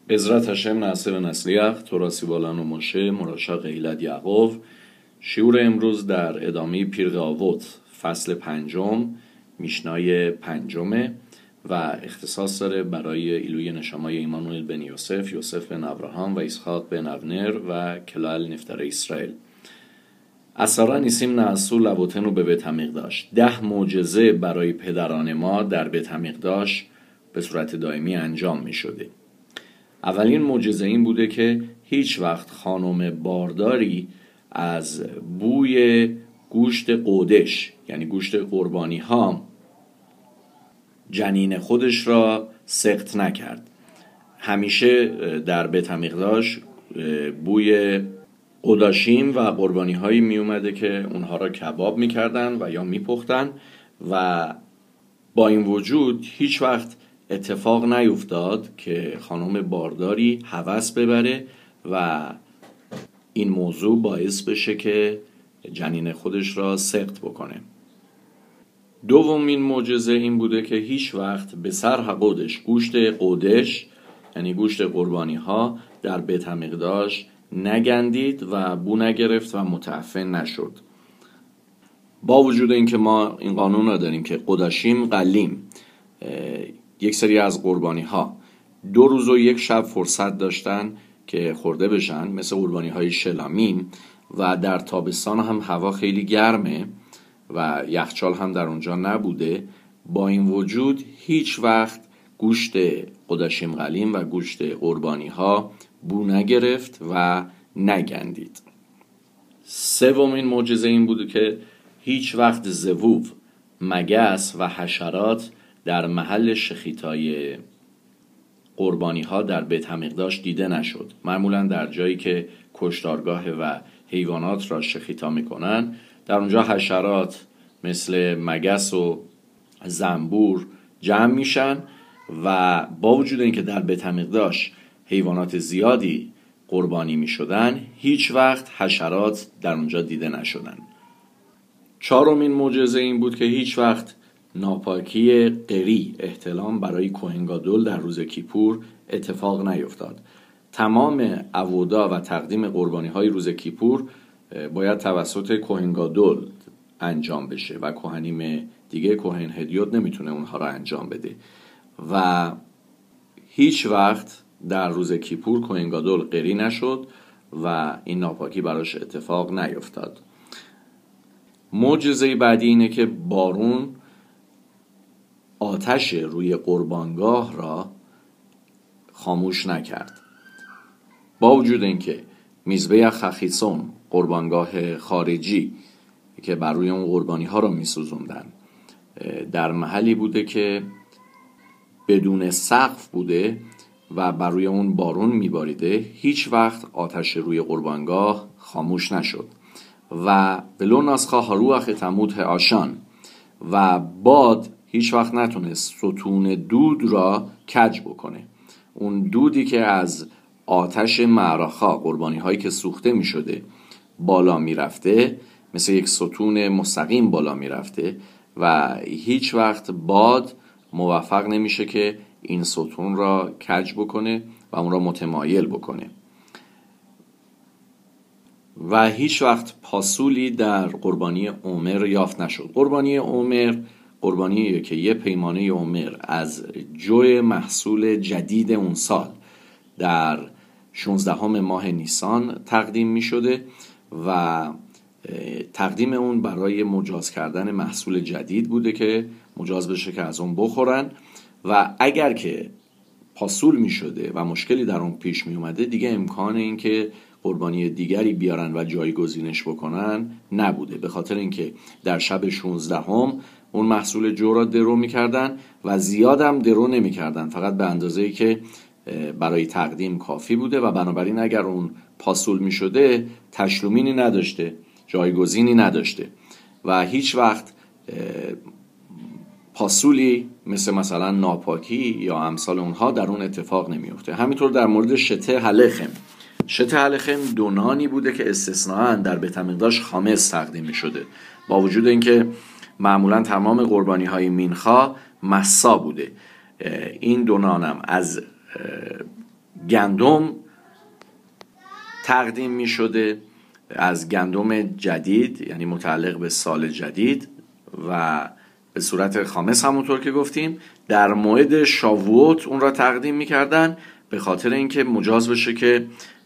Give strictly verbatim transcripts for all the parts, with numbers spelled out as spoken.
בעזרת השם נעשה ונצליח. תורה سیبالان و مشه مراشا قیلت یعقوب. شیعور امروز در ادامه پیرق آوت فصل پنجم میشنای پنجمه و اختصاص داره برای ایلوی نشمای ایمانوئل بن یوسف، یوسف بن ابراهام و اسحاق بن ابنر و کلال نفتر اسرائیل. اسرا نیسیم نعسو لبوتنو به بیت مقداش. ده معجزه برای پدران ما در بیت مقداش به صورت دائمی انجام می شده. اولین معجزه این بوده که هیچ وقت خانم بارداری از بوی گوشت قودش یعنی گوشت قربانی ها جنین خودش را سقط نکرد. همیشه در بیت مقداش بوی قداشیم و قربانی هایی می اومده که اونها را کباب می کردن و یا می پختن و با این وجود هیچ وقت اتفاق نیفتاد که خانم بارداری هوس ببره و این موضوع باعث بشه که جنین خودش را سقط بکنه. دومین معجزه این بوده که هیچ وقت به سر حقودش گوشت قودش یعنی گوشت قربانی ها در بیت مقداش نگندید و بو نگرفت و متعفن نشد. با وجود اینکه ما این قانون را داریم که قداشیم قلیم یک سری از قربانی ها دو روز و یک شب فرصت داشتن که خورده بشن، مثل قربانی های شلامیم، و در تابستان هم هوا خیلی گرمه و یخچال هم در اونجا نبوده. با این وجود هیچ وقت گوشت قداشیم قلیم و گوشت قربانی ها بو نگرفت و نگندید. سومین معجزه این بود که هیچ وقت زووو، مگس و حشرات در محل شخیتای قربانی ها در بیت مقداش دیده نشد. معمولا در جایی که کشتارگاه و حیوانات را شخیتا میکنن در اونجا حشرات مثل مگس و زنبور جمع میشن و با وجود اینکه در بیت مقداش حیوانات زیادی قربانی میشدن هیچ وقت حشرات در اونجا دیده نشدن. چهارمین معجزه این بود که هیچ وقت ناپاکی قری احتلام برای کوهن گادول در روز کیپور اتفاق نیفتاد. تمام عوودا و تقدیم قربانی های روز کیپور باید توسط کوهن گادول انجام بشه و کوهنیم دیگه کوهن هدیوت نمیتونه اونها را انجام بده و هیچ وقت در روز کیپور کوهن گادول قری نشد و این ناپاکی براش اتفاق نیفتاد. معجزه بعدی اینه که بارون آتش روی قربانگاه را خاموش نکرد. با وجود اینکه میزبه خخیسون قربانگاه خارجی که بر روی اون قربانی ها را میسوزوندن در محلی بوده که بدون سقف بوده و بر روی اون بارون میباریده، هیچ وقت آتش روی قربانگاه خاموش نشد و بلو ناسخا هاروخ تموت آشان و باد هیچ وقت نتونست ستون دود را کج بکنه. اون دودی که از آتش معرخا قربانی هایی که سوخته می شده بالا می رفته مثل یک ستون مستقیم بالا می رفته و هیچ وقت باد موفق نمیشه که این ستون را کج بکنه و اون را متمایل بکنه و هیچ وقت پاسولی در قربانی عمر یافت نشد. قربانی عمر قربانیه که یه پیمانه عمر از جو محصول جدید اون سال در شانزدهم ماه نیسان تقدیم می شده و تقدیم اون برای مجاز کردن محصول جدید بوده که مجاز بشه که از اون بخورن و اگر که پاسول می شده و مشکلی در اون پیش می اومده دیگه امکان این که قربانی دیگری بیارن و جایگزینش بکنن نبوده، به خاطر اینکه در شب شانزدهم اون محصول جو را درو میکردن و زیادم درو نمیکردن، فقط به اندازه‌ای که برای تقدیم کافی بوده و بنابراین اگر اون پاسول میشده تشلومینی نداشته، جایگزینی نداشته و هیچ وقت پاسولی مثل مثلا ناپاکی یا امثال اونها در اون اتفاق نمیفته. همینطور در مورد شته هلخم. شته هلخم دونانی بوده که استثناءً در بیت مقداش خامس تقدیم میشده، با وجود اینکه معمولا تمام قربانی های مینخا مسا بوده. این دو نانم از گندم تقدیم می شده، از گندم جدید، یعنی متعلق به سال جدید، و به صورت خامس همونطور که گفتیم در موعد شاووت اون را تقدیم می کردن، به خاطر اینکه مجاز بشه که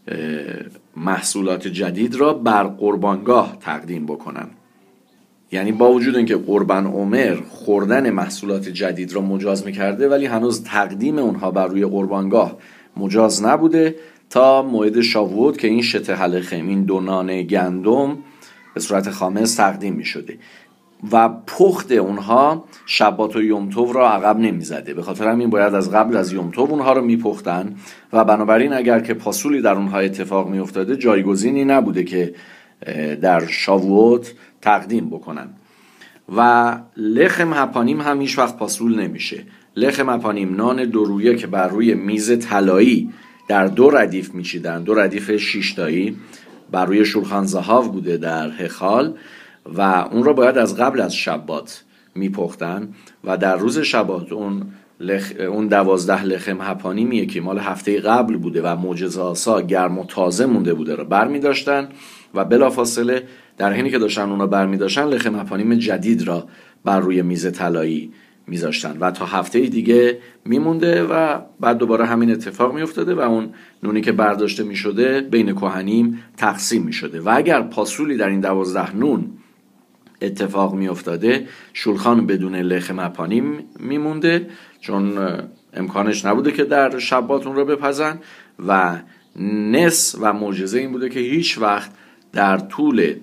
محصولات جدید را بر قربانگاه تقدیم بکنن. یعنی با وجود اینکه قربان عمر خوردن محصولات جدید را مجاز می‌کرده، ولی هنوز تقدیم اونها بر روی قربانگاه مجاز نبوده تا موعد شاووت که این شته هلخم، این دو نان گندم به صورت خامس تقدیم می‌شده و پخت اونها شبات و یوم تov را عقب نمی‌زده. به خاطر همین باید از قبل از یوم تov اونها رو میپختن و بنابراین اگر که پاسولی در اونها اتفاق میافتاده جایگزینی نبوده که در شاووت تقدیم بکنن. و لخم هپانیم هم هیچ وقت پاسول نمیشه. لخم هپانیم نان دو رویه که بر روی میز طلایی در دو ردیف میچیدن، دو ردیف شیشتایی بر روی شولخان زهاو بوده در هخال، و اون رو باید از قبل از شبات میپختن و در روز شبات اون لخ... اون دوازده لخم هپانیمیه که مال هفته قبل بوده و معجزه آسا گرم و تازه مونده بوده رو بر می داشتن و بلافاصله در حینی که داشتن اون رو بر می داشتن لخم هپانیم جدید را بر روی میز طلایی میذاشتن و تا هفته دیگه میمونده و بعد دوباره همین اتفاق میافتاده و اون نونی که برداشته میشده بین کهنیم تقسیم میشده. و اگر پاسولی در این دوازده نون اتفاق میافتاده شولخان بدون لخم هپانیم میمونده، چون امکانش نبوده که در شبات اون رو بپزن. و نس و معجزه این بوده که هیچ وقت در طول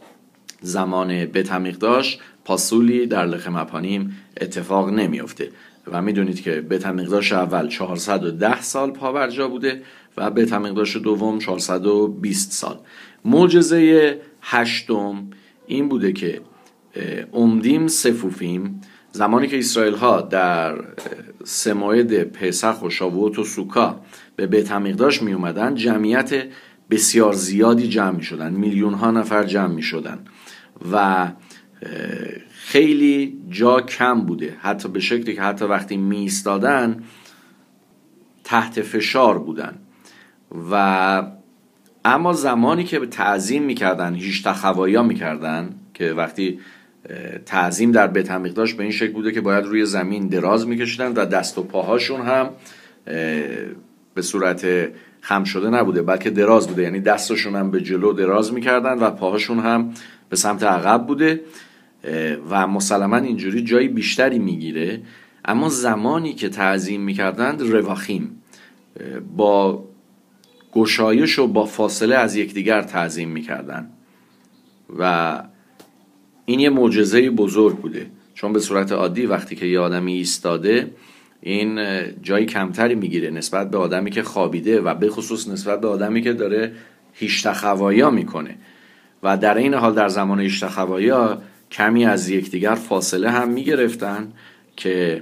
زمان بیت همیقداش پاسولی در لخم هپانیم اتفاق نمیافته. و میدونید که بیت همیقداش اول چهارصد و ده سال پابرجا بوده و بیت همیقداش دوم چهارصد و بیست سال. معجزه هشتم این بوده که عمدیم سفوفیم، زمانی که اسرائیل ها در سه موعد پسخ و شاووت و سوکا به بیت همیقداش می اومدن، جمعیت بسیار زیادی جمع می شدن، میلیون ها نفر جمع می شدن و خیلی جا کم بوده، حتی به شکلی که حتی وقتی می ایستادن تحت فشار بودن. و اما زمانی که تعظیم می کردن، هیشت خوایا می کردن، که وقتی تعظیم در بیت همیقداش به این شکل بوده که باید روی زمین دراز میکشیدن و دست و پاهاشون هم به صورت خم شده نبوده بلکه دراز بوده، یعنی دستشون هم به جلو دراز میکردن و پاهاشون هم به سمت عقب بوده و مسلما اینجوری جای بیشتری میگیره. اما زمانی که تعظیم میکردند رواخیم، با گشایش و با فاصله از یکدیگر تعظیم میکردن و این یه معجزه بزرگ بوده، چون به صورت عادی وقتی که یه آدمی ایستاده این جای کمتری میگیره نسبت به آدمی که خوابیده و به خصوص نسبت به آدمی که داره هیشت خوایا میکنه. و در این حال در زمان هیشت خوایا کمی از یکدیگر فاصله هم میگرفتن که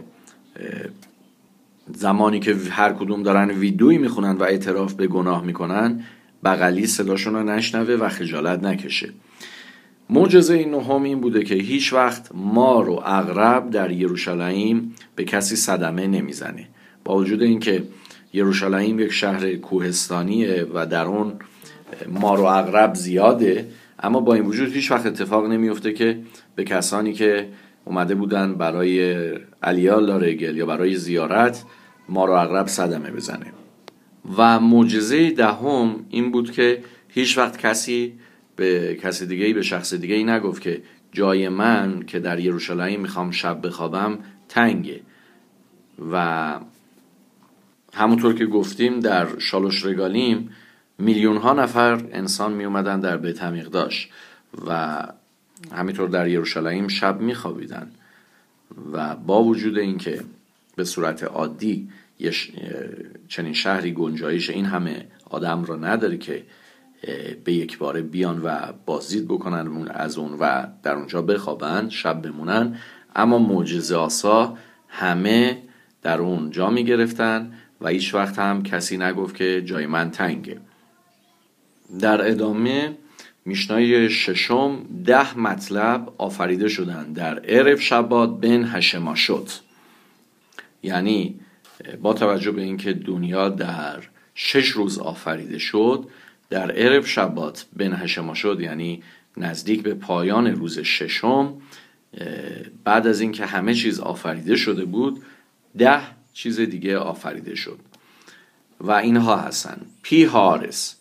زمانی که هر کدوم دارن ویدویی میخونن و اعتراف به گناه میکنن بغلی صداشون رو نشنوه و خجالت نکشه. معجزه نهم این بوده که هیچ وقت مار و عقرب در یروشلایم به کسی صدمه نمیزنه. با وجود اینکه یروشلایم یک شهر کوهستانیه و در اون مار و عقرب زیاده، اما با این وجود هیچ وقت اتفاق نمیفته که به کسانی که اومده بودن برای علیالا رگل یا برای زیارت مار و عقرب صدمه بزنه. و معجزه دهم این بود که هیچ وقت کسی به کسی دیگه‌ای، به شخص دیگه‌ای نگفت که جای من که در یروشلایم میخوام شب بخوابم تنگه. و همونطور که گفتیم در شالوش رگالیم میلیون ها نفر انسان می اومدن در بیت همیقداش و همینطور در یروشلایم شب میخوابیدن. و با وجود اینکه به صورت عادی چنین شهری گنجایش این همه آدم رو نداره که به یک باره بیان و بازدید بکنن از اون و در اونجا بخوابن، شب بمونن، اما معجزه آسا همه در اون جا می گرفتن و هیچ وقت هم کسی نگفت که جای من تنگه. در ادامه میشنای ششم ده مطلب آفریده شدن در عرف شبات بن هشماشوت. یعنی با توجه به اینکه دنیا در شش روز آفریده شد، در عرب شبات بنهشما شد، یعنی نزدیک به پایان روز ششم، بعد از اینکه همه چیز آفریده شده بود، ده چیز دیگه آفریده شد و اینها هستن: پی هارس،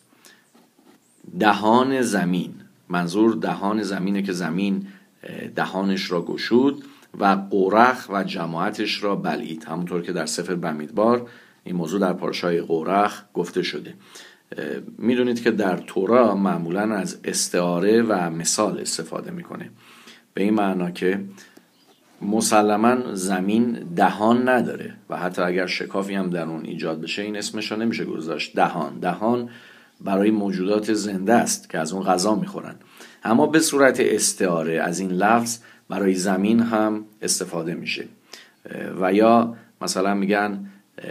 دهان زمین، منظور دهان زمینه که زمین دهانش را گشود، و قورخ و جماعتش را بلعید، همونطور که در سفر بمیدبار این موضوع در پارشای قورخ گفته شده. میدونید که در تورا معمولا از استعاره و مثال استفاده میکنه، به این معنا که مسلما زمین دهان نداره و حتی اگر شکافی هم در اون ایجاد بشه این اسمش رو نمیشه گذاشت دهان. دهان برای موجودات زنده است که از اون غذا میخورن، اما به صورت استعاره از این لفظ برای زمین هم استفاده میشه. و یا مثلا میگن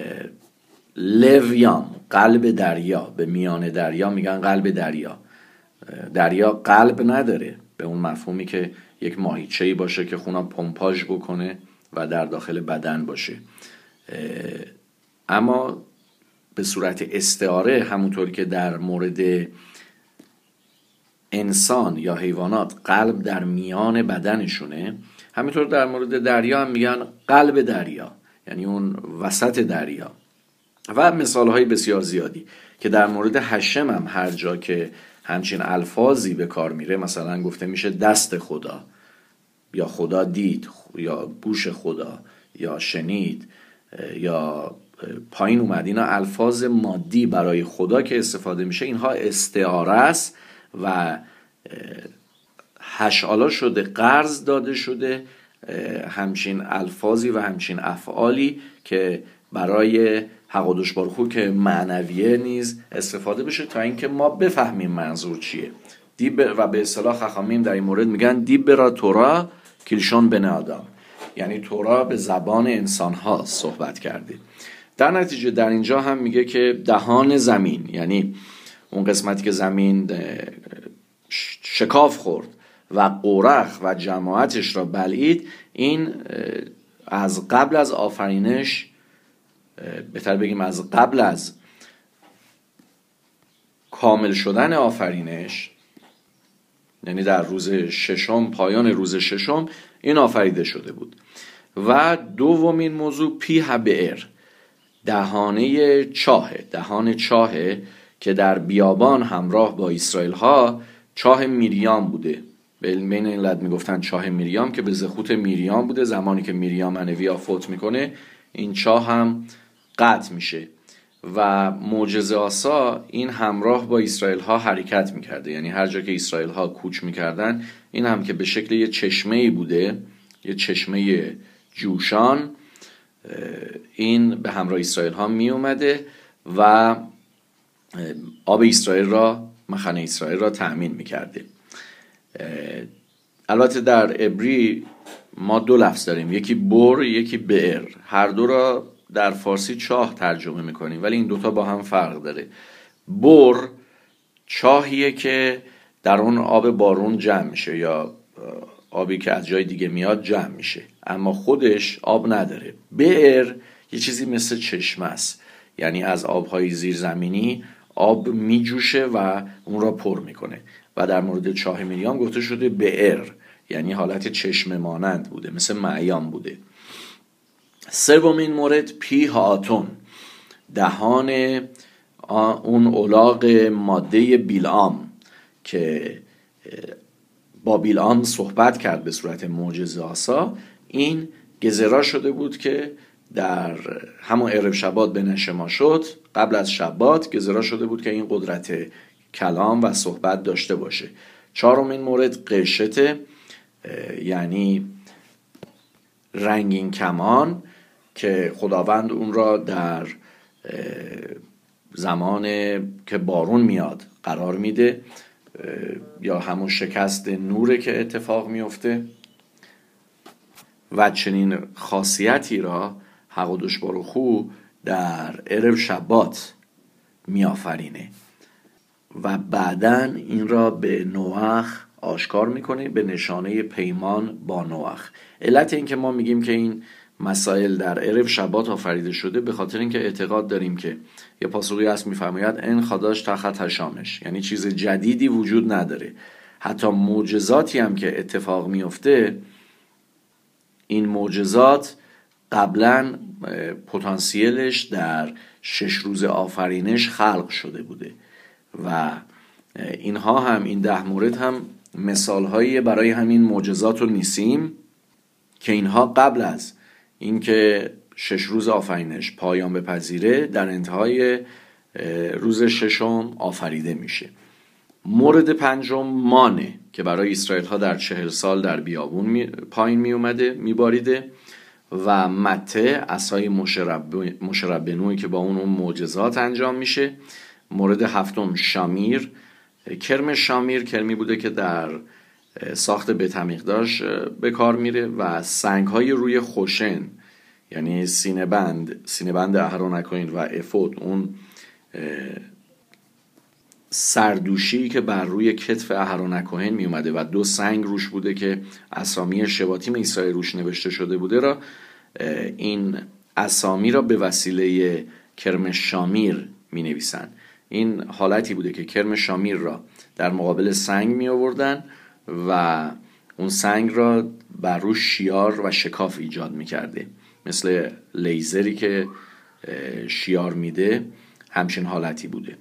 لویام، قلب دریا، به میان دریا میگن قلب دریا. دریا قلب نداره به اون مفهومی که یک ماهیچه‌ای باشه که خونم پمپاژ بکنه و در داخل بدن باشه، اما به صورت استعاره همونطور که در مورد انسان یا حیوانات قلب در میان بدنشونه، همینطور در مورد دریا هم میگن قلب دریا، یعنی اون وسط دریا. و مثالهای بسیار زیادی که در مورد حشم هم هر جا که همچین الفاظی به کار میره، مثلا گفته میشه دست خدا، یا خدا دید، یا گوش خدا، یا شنید، یا پایین اومد، اینا الفاظ مادی برای خدا که استفاده میشه، اینها استعاره است و هشالا شده، قرض داده شده همچین الفاظی و همچین افعالی که برای حق و دوش بارخو که معنویه نیز استفاده بشه تا اینکه ما بفهمیم منظور چیه. دیب و به اصطلاح خخامیم در این مورد میگن دیب برا تورا کلیشون بن آدم، یعنی تورا به زبان انسان ها صحبت کرده. در نتیجه در اینجا هم میگه که دهان زمین، یعنی اون قسمتی که زمین شکاف خورد و قورخ و جماعتش را بلعید، این از قبل از آفرینش، بهتر بگیم از قبل از کامل شدن آفرینش، یعنی در روز ششم، پایان روز ششم، این آفریده شده بود. و دومین موضوع پی هبئر، دهانه چاهه، دهان چاهه که در بیابان همراه با اسرائیل ها چاه میریام بوده. بین این علت میگفتن چاه میریام که به زخوت میریام بوده. زمانی که میریام منویا فوت میکنه این چاه هم قطع میشه و معجزه آسا این همراه با اسرائیل ها حرکت میکرده، یعنی هر جا که اسرائیل ها کوچ میکردن این هم که به شکل یه چشمه‌ای بوده، یه چشمه جوشان، این به همراه اسرائیل ها می اومده و آب اسرائیل را، مخن اسرائیل را تأمین میکرده. البته در عبری ما دو لفظ داریم، یکی بر، یکی بئر. هر دو را در فارسی چاه ترجمه میکنیم ولی این دوتا با هم فرق داره. بر چاهیه که در اون آب بارون جمع میشه یا آبی که از جای دیگه میاد جمع میشه، اما خودش آب نداره. بئر یه چیزی مثل چشمه است، یعنی از آبهای زیرزمینی آب میجوشه و اون را پر میکنه. و در مورد چاه میریام گفته شده بئر، یعنی حالت چشمه مانند بوده، مثل معیام بوده. سومین مورد پی هاتون، دهان اون الاغ ماده بیلعام که با بیلعام صحبت کرد به صورت معجزه آسا. این گزرا شده بود که در همون عرب شبات به نشما شد، قبل از شبات گزرا شده بود که این قدرت کلام و صحبت داشته باشه. چهارمین مورد قشته، یعنی رنگین کمان که خداوند اون را در زمان که بارون میاد قرار میده، یا همون شکست نوره که اتفاق میفته و چنین خاصیتی را حق و دوش بارخو در عرب شبات میآفرینه و بعدن این را به نوح آشکار میکنه به نشانه پیمان با نوح. علت این که ما میگیم که این مسائل در عرب شبات آفریده شده، به خاطر اینکه اعتقاد داریم که یه پاسخی هست میفرماید ان خداش تحت هشامش، یعنی چیز جدیدی وجود نداره. حتی معجزاتی هم که اتفاق میفته، این معجزات قبلا پتانسیلش در شش روز آفرینش خلق شده بوده و اینها هم، این ده مورد هم مثالهایی برای همین معجزات و نیسیم که اینها قبل از اینکه شش روز آفرینش پایان بپذیره در انتهای روز ششم آفریده میشه. مورد پنجم مانه که برای اسرائیل ها در چهل سال در بیابون می پایین می اومده می باریده و مته عصای مشربنوی که با اون اون معجزات انجام میشه. مورد هفتم شامیر، کرم شامیر کرمی بوده که در ساخت بیت المقدس به کار میره و سنگ های روی خوشن، یعنی سینه بند سینه بند اهرون اکوین و افود، اون سردوشی که بر روی کتف اهرون اکوین می اومده و دو سنگ روش بوده که اسامی شباتیم اسرائیل روش نوشته شده بوده را، این اسامی را به وسیله کرم شامیر می نویسن. این حالتی بوده که کرم شامیر را در مقابل سنگ می آوردن و اون سنگ را بر روش شیار و شکاف ایجاد می کرده، مثل لیزری که شیار میده، همچین حالتی بوده.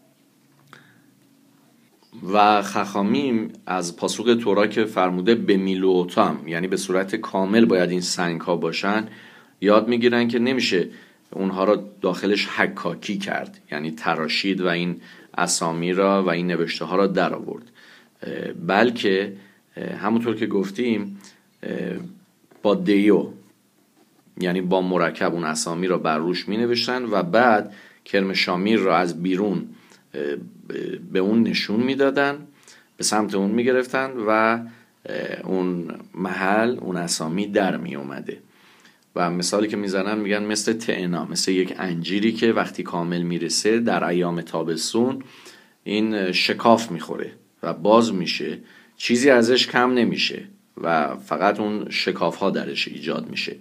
و خخامیم از پاسخ تورا که فرموده به میلوتام، یعنی به صورت کامل باید این سنگ ها باشن، یاد میگیرن که نمیشه اونها را داخلش حکاکی کرد، یعنی تراشید و این اسامی را و این نوشته ها را در آورد، بلکه همونطور که گفتیم با دیو، یعنی با مرکب اون اسامی را بر روش می نوشتن و بعد کرم شامیر را از بیرون به اون نشون می دادن، به سمت اون می گرفتن و اون محل، اون اسامی در می اومده. و مثالی که می زنن میگن مثل تعنا، مثل یک انجیری که وقتی کامل میرسه در ایام تابستون این شکاف میخوره و باز میشه، چیزی ازش کم نمیشه و فقط اون شکاف ها درش ایجاد میشه.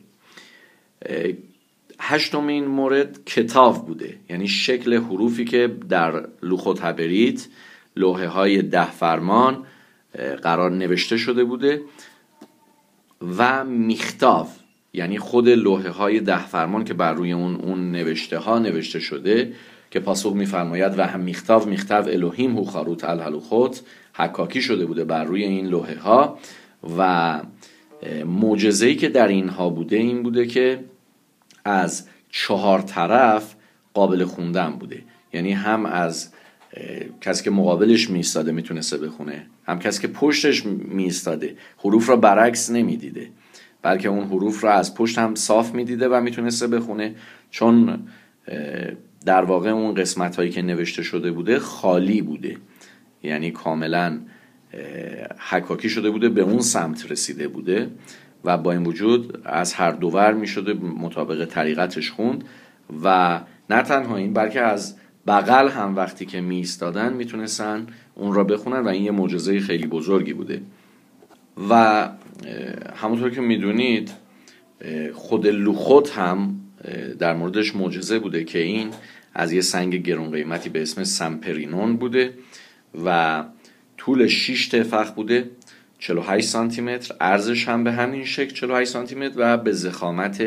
هشتمین مورد کتاب بوده، یعنی شکل حروفی که در لوخوت هبریت، لوحه های ده فرمان قرار نوشته شده بوده و میختاف، یعنی خود لوحه های ده فرمان که بر روی اون اون نوشته ها نوشته شده که پاسخ میفرماید و هم میختاف میختاف الوهیم هو خاروت الهلوخوت، حکاکی شده بوده بر روی این لوحه ها. و معجزه‌ای که در اینها بوده این بوده که از چهار طرف قابل خوندن بوده، یعنی هم از کسی که مقابلش میستاده میتونسته بخونه، هم کسی که پشتش میستاده حروف را برعکس نمیدیده، بلکه اون حروف را از پشت هم صاف میدیده و میتونسته بخونه، چون در واقع اون قسمت هایی که نوشته شده بوده خالی بوده، یعنی کاملا حکاکی شده بوده، به اون سمت رسیده بوده و با این وجود از هر دوور می شده مطابق طریقتش خوند. و نه تنها این، بلکه از بغل هم وقتی که می ایستادن می تونستن اون را بخونن و این یه معجزه خیلی بزرگی بوده. و همونطور که می دونید خود لوخوت هم در موردش معجزه بوده که این از یه سنگ گران قیمتی به اسم سمپرینون بوده و طول شش تفخ بوده، چهل و هشت سانتی متر، عرضش هم به همین شکل چهل و هشت سانتی متر و به ضخامت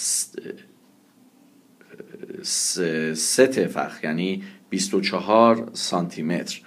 سه تفخ یعنی بیست و چهار سانتی متر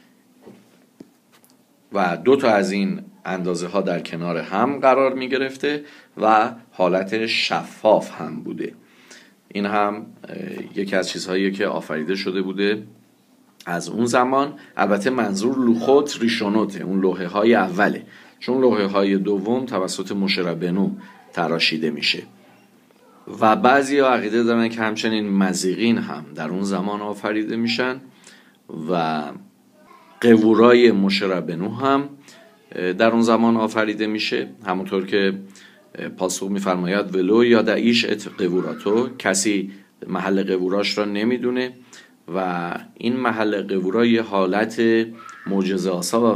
و دو تا از این اندازه ها در کنار هم قرار می گرفته و حالت شفاف هم بوده. این هم یکی از چیزهایی که آفریده شده بوده از اون زمان. البته منظور لوخوت ریشونوته، اون لوحه های اوله، چون لوحه های دوم توسط موشه ربنو تراشیده میشه. و بعضی ها عقیده دارن که همچنین مزیقین هم در اون زمان آفریده میشن و قوورای موشه ربنو هم در اون زمان آفریده میشه، همونطور که پاسخ میفرماید ولو یادعیش ات قوراتو، کسی محل قوراش را نمیدونه و این محل قورا یه حالت معجزه آسا و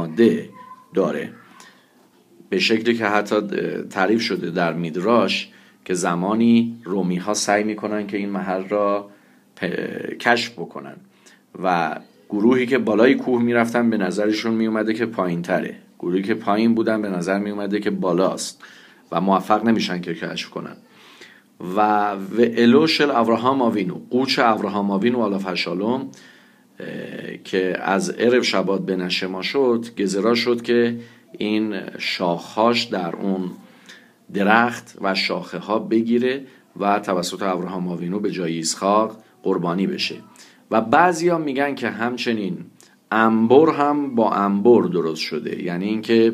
فراماده داره، به شکلی که حتی تعریف شده در میدراش که زمانی رومی ها سعی میکنن که این محل را کشف بکنن و گروهی که بالای کوه میرفتن به نظرشون میومده که پایین تره، گروهی که پایین بودن به نظر میومده که بالاست و موفق نمیشن که کشف کنن. و و الوشل ابراهام آوینو، قوچ ابراهام آوینو الاف شالوم که از عرب شبات به نشما شد، گزرا شد که این شاخهاش در اون درخت و شاخه ها بگیره و توسط ابراهام آوینو به جای اسحاق قربانی بشه. و بعضیا میگن که همچنین انبر هم با انبر درست شده، یعنی اینکه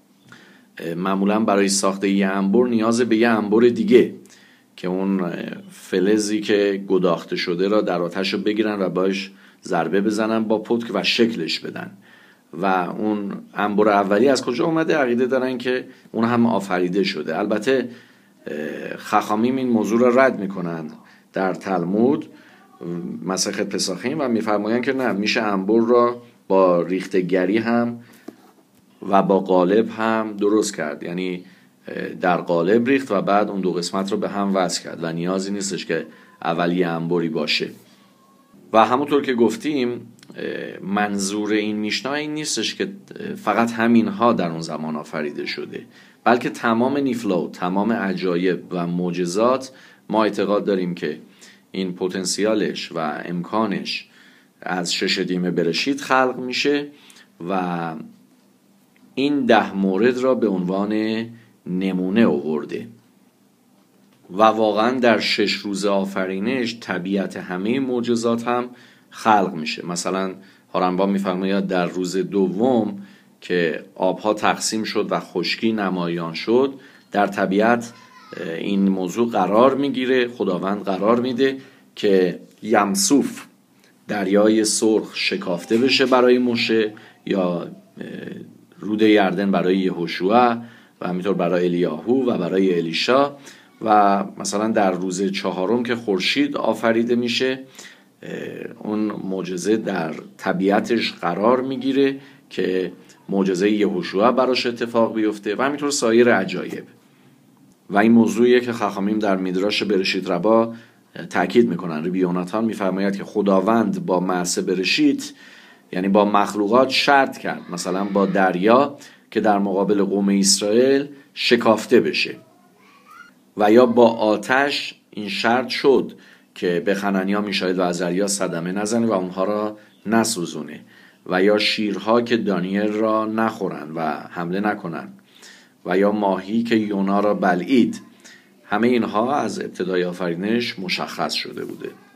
معمولا برای ساخته یه انبر نیاز به یه انبر دیگه که اون فلزی که گداخته شده را در آتش رو بگیرن و باش ضربه بزنن با پتک و شکلش بدن. و اون انبر اولی از کجا اومده؟ عقیده دارن که اون هم آفریده شده. البته خخامیم این موضوع را رد میکنند در تلمود مسخت پساخیم و میفرمایند که نه، میشه انبر را با ریختگری هم و با قالب هم درست کرد، یعنی در قالب ریخت و بعد اون دو قسمت رو به هم وصل کرد و نیازی نیستش که اولی انبری باشه. و همونطور که گفتیم منظور این میشنا این نیستش که فقط همینها در اون زمان آفریده شده، بلکه تمام نیفلو، تمام عجایب و معجزات ما اعتقاد داریم که این پتانسیالش و امکانش از شش دیم برشید خلق میشه و این ده مورد را به عنوان نمونه آورده و واقعا در شش روز آفرینش طبیعت همه معجزات هم خلق میشه. مثلا هارنبام میفرماید در روز دوم که آبها تقسیم شد و خشکی نمایان شد، در طبیعت این موضوع قرار میگیره، خداوند قرار میده که یمسوف، دریای سرخ، شکافته بشه برای موشه، یا رود یردن برای یهوشوع و همینطور برای الیاهو و برای الیشا. و مثلا در روز چهارم که خورشید آفریده میشه، اون معجزه در طبیعتش قرار میگیره که معجزه یهوشوع براش اتفاق بیفته و همینطور سایر عجایب. و این موضوعیه که خخامیم در میدراش برشید ربا تأکید میکنن. ربی یوناتان میفرماید که خداوند با معصه برشید، یعنی با مخلوقات، شرط کرد مثلا با دریا که در مقابل قوم اسرائیل شکافته بشه، و یا با آتش این شرط شد که به خننیا، میشایل و عزریا صدمه نزنه و اونها را نسوزونه، و یا شیرها که دانیل را نخورن و حمله نکنن، و یا ماهی که یونا را بلعید. همه اینها از ابتدای آفرینش مشخص شده بوده.